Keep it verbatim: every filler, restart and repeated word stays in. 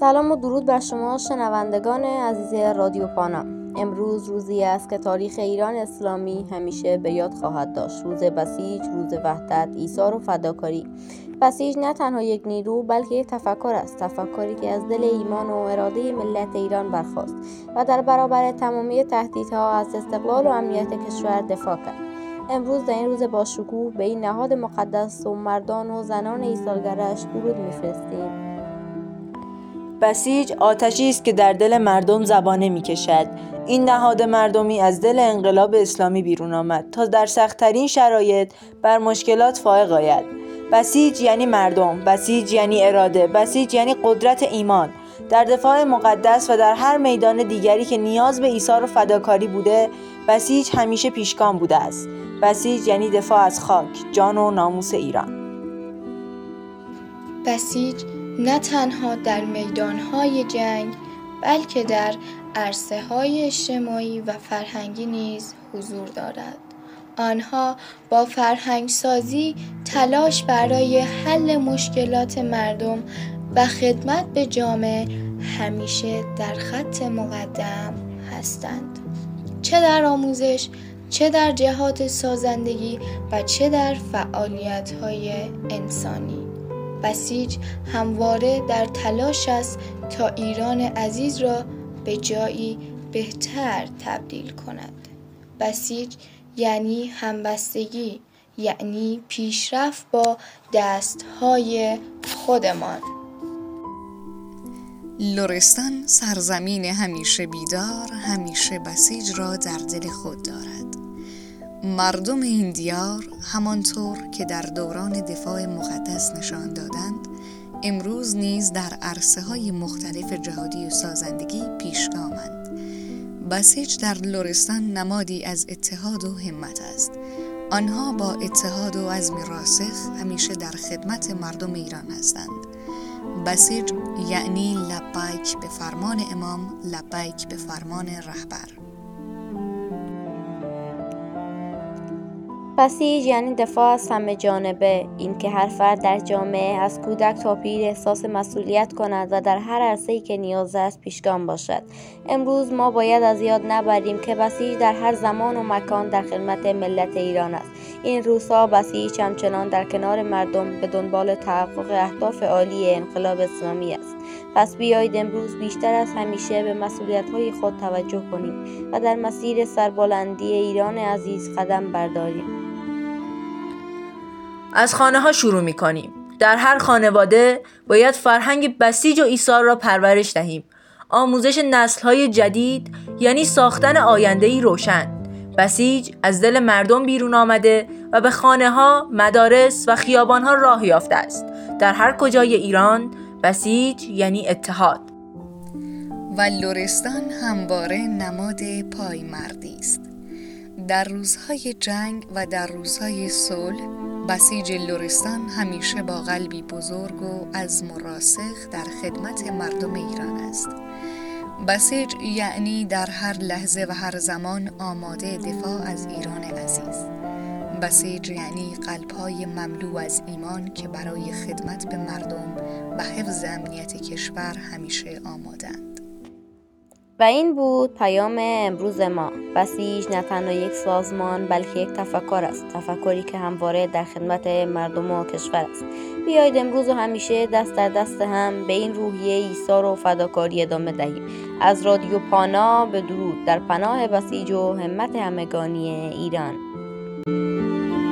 سلام و درود بر شما شنوندگان عزیز رادیو پانا. امروز روزی است که تاریخ ایران اسلامی همیشه به یاد خواهد داشت. روز بسیج، روز وحدت، ایثار و فداکاری. بسیج نه تنها یک نیرو بلکه یک تفکر است، تفکری که از دل ایمان و اراده ملت ایران برخاست و در برابر تمامی تهدیدها از استقلال و امنیت کشور دفاع کرد. امروز در این روز باشکوه به این نهاد مقدس و مردان و زنان ایثارگرش درود می‌فرستیم. بسیج آتشی است که در دل مردم زبانه می‌کشد. این نهاد مردمی از دل انقلاب اسلامی بیرون آمد تا در سخت‌ترین شرایط بر مشکلات فائق آید. بسیج یعنی مردم، بسیج یعنی اراده، بسیج یعنی قدرت ایمان در دفاع مقدس و در هر میدان دیگری که نیاز به ایثار و فداکاری بوده. بسیج همیشه پیشگام بوده است. بسیج یعنی دفاع از خاک، جان و ناموس ایران. بسیج نه تنها در میدان‌های جنگ بلکه در عرصه‌های اجتماعی و فرهنگی نیز حضور دارد. آنها با فرهنگ سازی، تلاش برای حل مشکلات مردم و خدمت به جامعه همیشه در خط مقدم هستند. چه در آموزش، چه در جهات سازندگی و چه در فعالیت‌های انسانی. بسیج همواره در تلاش است تا ایران عزیز را به جایی بهتر تبدیل کند. بسیج یعنی همبستگی، یعنی پیشرفت با دستهای خودمان. لرستان سرزمین همیشه بیدار، همیشه بسیج را در دل خود دارد. مردم این دیار همانطور که در دوران دفاع مقدس نشان دادند، امروز نیز در عرصه‌های مختلف جهادی و سازندگی پیشگامند. بسیج در لرستان نمادی از اتحاد و همت است. آنها با اتحاد و عزم راسخ همیشه در خدمت مردم ایران هستند. بسیج یعنی لبیک به فرمان امام، لبیک به فرمان رهبر. بسیج یعنی دفاع از همه جانبه، این که هر فرد در جامعه از کودک تا پیر احساس مسئولیت کند و در هر عرصه‌ای که نیاز است پیشگام باشد. امروز ما باید از یاد نبریم که بسیج در هر زمان و مکان در خدمت ملت ایران است. این روزها بسیج همچنان در کنار مردم به دنبال تحقق اهداف عالی انقلاب اسلامی است. پس بیایید امروز بیشتر از همیشه به مسئولیت‌های خود توجه کنیم و در مسیر سربلندی ایران عزیز قدم برداریم. از خانه ها شروع می کنیم. در هر خانواده باید فرهنگ بسیج و ایثار را پرورش دهیم. آموزش نسل های جدید یعنی ساختن آینده‌ای روشن. بسیج از دل مردم بیرون آمده و به خانه ها، مدارس و خیابان ها راه یافته است. در هر کجای ایران بسیج یعنی اتحاد. و لرستان همواره نماد پایمردی است. در روزهای جنگ و در روزهای صلح، بسیج لرستان همیشه با قلبی بزرگ و عزم و راسخ در خدمت مردم ایران است. بسیج یعنی در هر لحظه و هر زمان آماده دفاع از ایران عزیز. بسیج یعنی قلب‌های مملو از ایمان که برای خدمت به مردم و حفظ امنیت کشور همیشه آمادند. و این بود پیام امروز ما. بسیج نه تنها یک سازمان بلکه یک تفکر است، تفکری که همواره در خدمت مردم و کشور است. بیایید امروز و همیشه دست در دست هم به این روحیه ایثار و فداکاری ادامه دهیم. از رادیو پانا به درود در پناه بسیج و همت همگانی ایران.